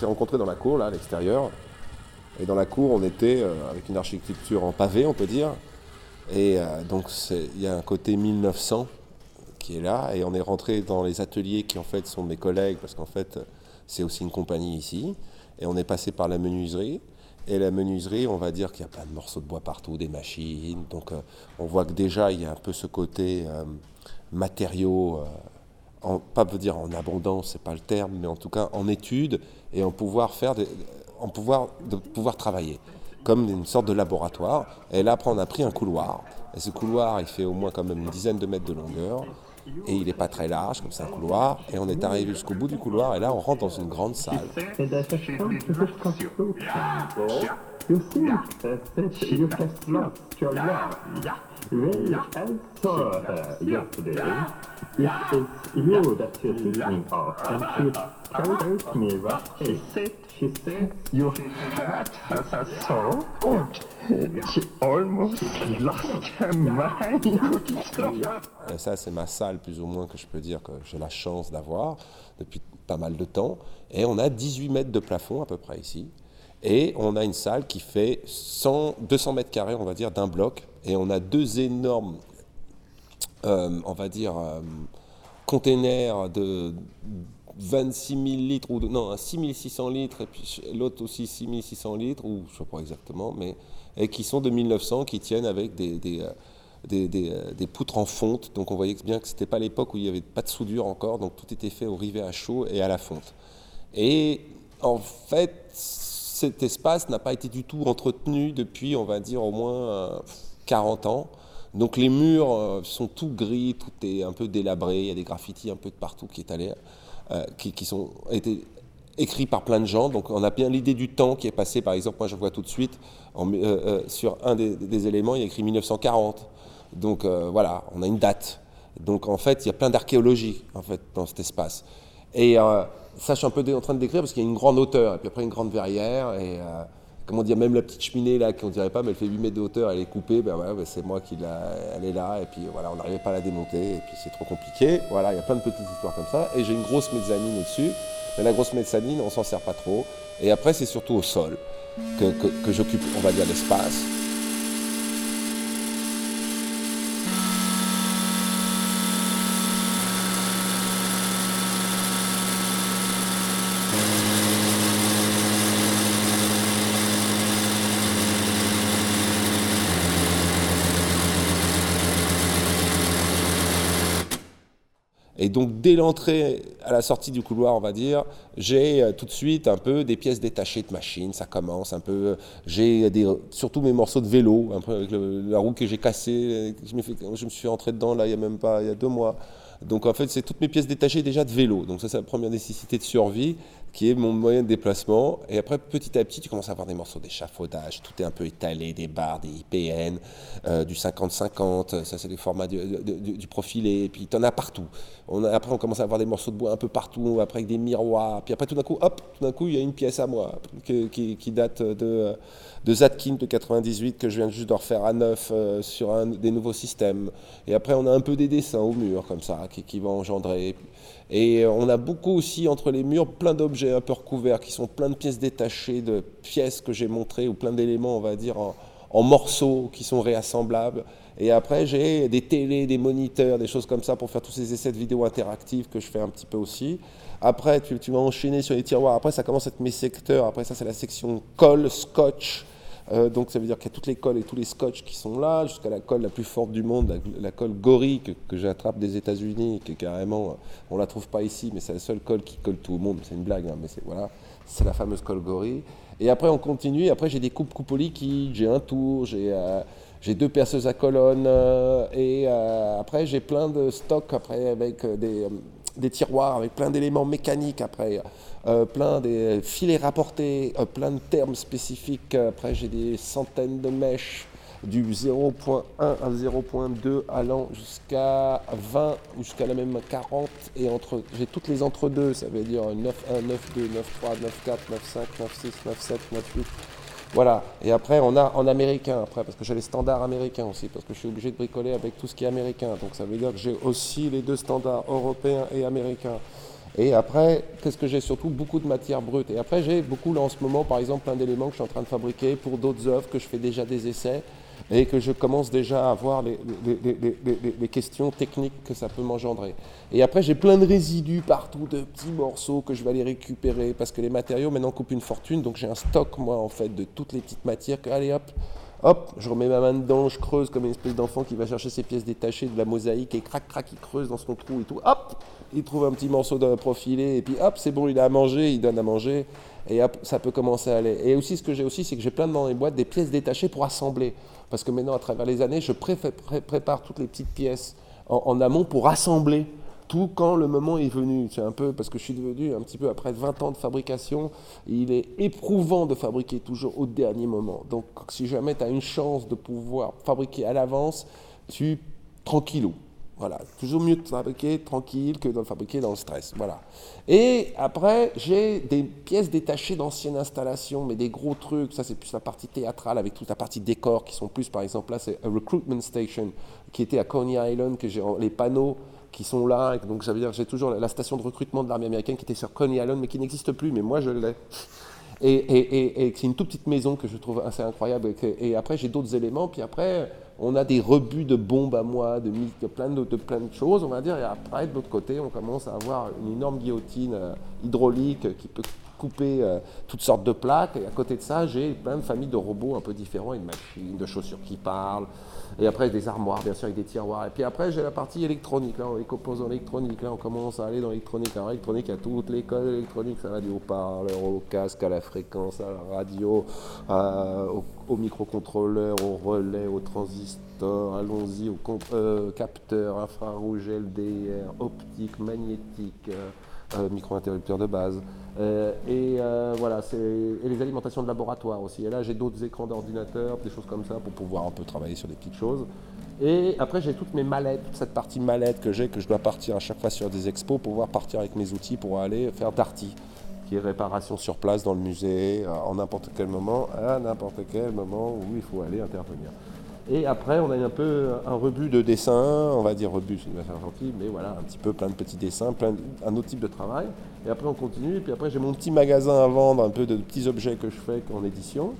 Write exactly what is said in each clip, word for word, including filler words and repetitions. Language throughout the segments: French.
s'est rencontrés dans la cour, là, à l'extérieur. Et dans la cour, on était euh, avec une architecture en pavé, on peut dire. Et euh, donc, il y a un côté mille neuf cents qui est là. Et on est rentré dans les ateliers qui, en fait, sont mes collègues, parce qu'en fait, c'est aussi une compagnie ici. Et on est passé par la menuiserie. Et la menuiserie, on va dire qu'il y a plein de morceaux de bois partout, des machines. Donc, euh, on voit que déjà, il y a un peu ce côté euh, matériaux, euh, en, pas veut dire en abondance, c'est pas le terme, mais en tout cas en étude et en pouvoir faire, des, en pouvoir, de pouvoir travailler, comme une sorte de laboratoire. Et là, après, on a pris un couloir. Et ce couloir, il fait au moins quand même une dizaine de mètres de longueur. Et il n'est pas très large, comme c'est un couloir. Et on est arrivé jusqu'au bout du couloir. Et là, on rentre dans une grande salle. Et ça, c'est ma salle, plus ou moins, que je peux dire que j'ai la chance d'avoir depuis pas mal de temps. Et on a dix-huit mètres de plafond, à peu près, ici. Et on a une salle qui fait cent, deux cents mètres carrés, on va dire, d'un bloc. Et on a deux énormes, euh, on va dire, euh, containers de vingt-six mille litres, ou de, non, six mille six cents litres, et puis l'autre aussi six mille six cents litres, ou je ne sais pas exactement, mais et qui sont de mille neuf cents, qui tiennent avec des, des, des, des, des poutres en fonte. Donc on voyait bien que ce n'était pas l'époque où il n'y avait pas de soudure encore, donc tout était fait au rivet à chaud et à la fonte. Et en fait, cet espace n'a pas été du tout entretenu depuis, on va dire, au moins quarante ans. Donc les murs sont tout gris, tout est un peu délabré, il y a des graffitis un peu de partout qui, est allé, euh, qui, qui sont été écrits par plein de gens. Donc on a bien l'idée du temps qui est passé. Par exemple, moi je vois tout de suite, en, euh, euh, sur un des, des éléments, il y a écrit mille neuf cent quarante. Donc euh, voilà, on a une date. Donc en fait, il y a plein d'archéologie en fait, dans cet espace. Et euh, ça, je suis un peu en train de décrire parce qu'il y a une grande hauteur, et puis après une grande verrière, et euh, comment dire, même la petite cheminée là, qu'on dirait pas, mais elle fait huit mètres de hauteur, elle est coupée, ben ouais, ben c'est moi qui l'a, elle est là, et puis voilà, on n'arrivait pas à la démonter, et puis c'est trop compliqué. Voilà, il y a plein de petites histoires comme ça, et j'ai une grosse mezzanine au-dessus, mais la grosse mezzanine, on s'en sert pas trop. Et après, c'est surtout au sol que, que, que j'occupe, on va dire, l'espace. Et donc, dès l'entrée, à la sortie du couloir, on va dire, j'ai euh, tout de suite un peu des pièces détachées de machines, ça commence un peu. J'ai des, surtout mes morceaux de vélo, un peu avec le, la roue que j'ai cassée, je me, fait, je me suis rentré dedans là, il y a même pas, il y a deux mois. Donc en fait, c'est toutes mes pièces détachées déjà de vélo. Donc ça, c'est la première nécessité de survie, qui est mon moyen de déplacement. Et après, petit à petit, tu commences à avoir des morceaux d'échafaudage. Tout est un peu étalé, des barres, des I P N, euh, du cinquante cinquante. Ça, c'est les formats du, du, du profilé. Et puis, tu en as partout. On a, après, on commence à avoir des morceaux de bois un peu partout. Après, avec des miroirs. Puis après, tout d'un coup, hop, tout d'un coup, il y a une pièce à moi qui, qui, qui date de, de Zatkin de quatre-vingt-dix-huit, que je viens juste de refaire à neuf euh, sur un des nouveaux systèmes. Et après, on a un peu des dessins au mur, comme ça, qui, qui vont engendrer. Et on a beaucoup aussi entre les murs plein d'objets un peu recouverts qui sont plein de pièces détachées, de pièces que j'ai montrées ou plein d'éléments, on va dire, en, en morceaux qui sont réassemblables. Et après, j'ai des télés, des moniteurs, des choses comme ça pour faire tous ces essais de vidéos interactives que je fais un petit peu aussi. Après, tu, tu vas enchaîner sur les tiroirs. Après, ça commence à être mes secteurs. Après, ça, c'est la section colle, scotch. Euh, donc ça veut dire qu'il y a toutes les colles et tous les scotch qui sont là, jusqu'à la colle la plus forte du monde, la, la colle Gorille que, que j'attrape des États-Unis, qui est carrément, on la trouve pas ici, mais c'est la seule colle qui colle tout le monde. C'est une blague, hein, mais c'est voilà, c'est la fameuse colle Gorille. Et après on continue. Et après j'ai des coupes coupes liquides, j'ai un tour, j'ai euh, j'ai deux perceuses à colonne, euh, et euh, après j'ai plein de stocks après avec euh, des euh, des tiroirs avec plein d'éléments mécaniques après, euh, plein de filets rapportés, euh, plein de termes spécifiques. Après, j'ai des centaines de mèches du zéro point un à zéro point deux allant jusqu'à vingt ou jusqu'à la même quarante. Et entre, j'ai toutes les entre-deux, ça veut dire neuf un, neuf deux, neuf trois, neuf quatre, neuf cinq, neuf six, neuf sept, neuf huit. Voilà, et après on a en américain, après, parce que j'ai les standards américains aussi, parce que je suis obligé de bricoler avec tout ce qui est américain, donc ça veut dire que j'ai aussi les deux standards européens et américains. Et après, qu'est-ce que j'ai surtout? Beaucoup de matière brute. Et après, j'ai beaucoup là en ce moment, par exemple, plein d'éléments que je suis en train de fabriquer pour d'autres œuvres, que je fais déjà des essais et que je commence déjà à voir les, les, les, les, les, les questions techniques que ça peut m'engendrer. Et après, j'ai plein de résidus partout, de petits morceaux que je vais aller récupérer parce que les matériaux maintenant coûtent une fortune. Donc j'ai un stock, moi, en fait, de toutes les petites matières que, allez hop, hop, je remets ma main dedans, je creuse comme une espèce d'enfant qui va chercher ses pièces détachées de la mosaïque et crac, crac, il creuse dans son trou et tout. Hop, il trouve un petit morceau de profilé et puis hop, c'est bon, il a à manger, il donne à manger et hop, ça peut commencer à aller. Et aussi, ce que j'ai aussi, c'est que j'ai plein dans les boîtes des pièces détachées pour assembler. Parce que maintenant, à travers les années, je pré- pré- prépare toutes les petites pièces en, en amont pour assembler tout quand le moment est venu. C'est un peu, parce que je suis devenu un petit peu après vingt ans de fabrication, il est éprouvant de fabriquer toujours au dernier moment. Donc si jamais tu as une chance de pouvoir fabriquer à l'avance, tu tranquillou. Voilà, toujours mieux de fabriquer tranquille que de le fabriquer dans le stress. Voilà. Et après, j'ai des pièces détachées d'anciennes installations, mais des gros trucs. Ça, c'est plus la partie théâtrale avec toute la partie décor qui sont plus, par exemple, là, c'est a recruitment station qui était à Coney Island, que j'ai les panneaux qui sont là. Et donc, ça veut dire que j'ai toujours la station de recrutement de l'armée américaine qui était sur Coney Island, mais qui n'existe plus. Mais moi, je l'ai. Et, et, et, et c'est une toute petite maison que je trouve assez incroyable. Et, que, et après, j'ai d'autres éléments. Puis après, on a des rebuts de bombes à moi, de, de, plein de, de plein de choses, on va dire. Et après, de l'autre côté, on commence à avoir une énorme guillotine euh, hydraulique qui peut couper euh, toutes sortes de plaques. Et à côté de ça, j'ai plein de familles de robots un peu différents, une machine, de chaussures qui parlent. Et après, des armoires, bien sûr, avec des tiroirs. Et puis après, j'ai la partie électronique, là, les composants électroniques. Là, on commence à aller dans l'électronique. Alors, l'électronique, il y a toute l'école électronique. Ça va du haut-parleur, au casque, à la fréquence, à la radio, à, au, au microcontrôleur, au relais, au transistor. Allons-y, au euh, capteur, infrarouge, L D R, optique, magnétique, euh, euh, micro-interrupteur de base. Euh, et euh, voilà, c'est, et les alimentations de laboratoire aussi. Et là, j'ai d'autres écrans d'ordinateur, des choses comme ça, pour pouvoir un peu travailler sur des petites choses. Et après, j'ai toutes mes mallettes, toute cette partie mallette que j'ai, que je dois partir à chaque fois sur des expos pour pouvoir partir avec mes outils pour aller faire Darty, qui est réparation sur place dans le musée, en n'importe quel moment, à n'importe quel moment où il faut aller intervenir. Et après, on a un peu un rebut de dessin, on va dire rebut, c'est une affaire gentille, mais voilà, un petit peu plein de petits dessins, plein de, un autre type de travail. Et après, on continue. Et puis après, j'ai mon petit magasin à vendre, un peu de petits objets que je fais en édition.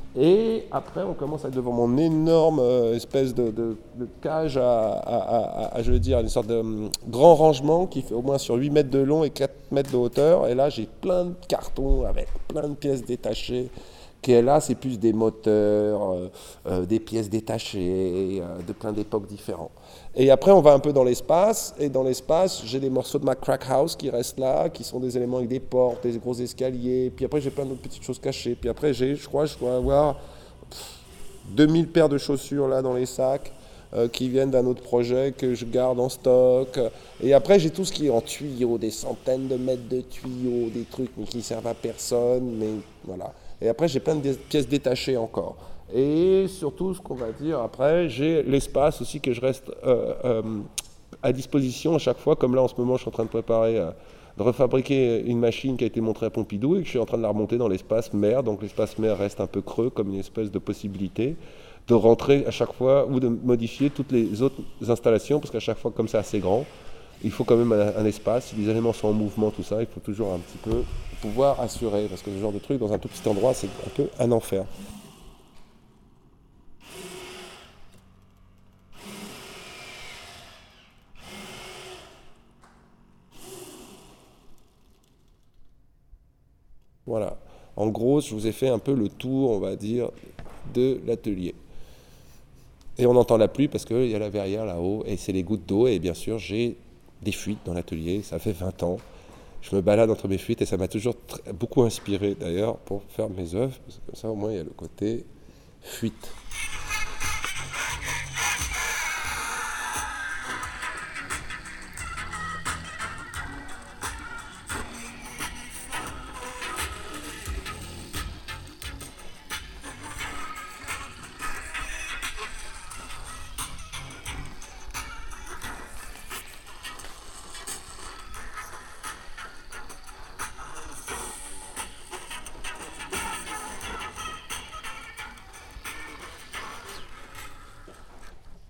Et après, on commence à être devant mon énorme euh, espèce de, de, de cage à, à, à, à, je veux dire, une sorte de um, grand rangement qui fait au moins sur huit mètres de long et quatre mètres de hauteur. Et là, j'ai plein de cartons avec plein de pièces détachées. Qui est là, c'est plus des moteurs, euh, euh, des pièces détachées, euh, de plein d'époques différentes. Et après, on va un peu dans l'espace, et dans l'espace, j'ai des morceaux de ma crack house qui restent là, qui sont des éléments avec des portes, des gros escaliers, puis après, j'ai plein d'autres petites choses cachées, puis après, j'ai, je crois, je dois avoir pff, deux mille paires de chaussures là dans les sacs, euh, qui viennent d'un autre projet que je garde en stock. Et après, j'ai tout ce qui est en tuyaux, des centaines de mètres de tuyaux, des trucs mais qui ne servent à personne, mais voilà. Et après, j'ai plein de pièces détachées encore. Et surtout, ce qu'on va dire après, j'ai l'espace aussi que je reste euh, euh, à disposition à chaque fois. Comme là, en ce moment, je suis en train de préparer, euh, de refabriquer une machine qui a été montrée à Pompidou et que je suis en train de la remonter dans l'espace mer. Donc l'espace mer reste un peu creux comme une espèce de possibilité de rentrer à chaque fois ou de modifier toutes les autres installations parce qu'à chaque fois, comme c'est assez grand, il faut quand même un, un espace. Si les éléments sont en mouvement, tout ça, il faut toujours un petit peu pouvoir assurer, parce que ce genre de truc, dans un tout petit endroit, c'est un peu un enfer. Voilà. En gros, je vous ai fait un peu le tour, on va dire, de l'atelier. Et on entend la pluie parce qu'il y a la verrière là-haut, et c'est les gouttes d'eau, et bien sûr, j'ai des fuites dans l'atelier, ça fait vingt ans. Je me balade entre mes fuites et ça m'a toujours très, beaucoup inspiré d'ailleurs pour faire mes œuvres, parce que comme ça au moins il y a le côté fuite.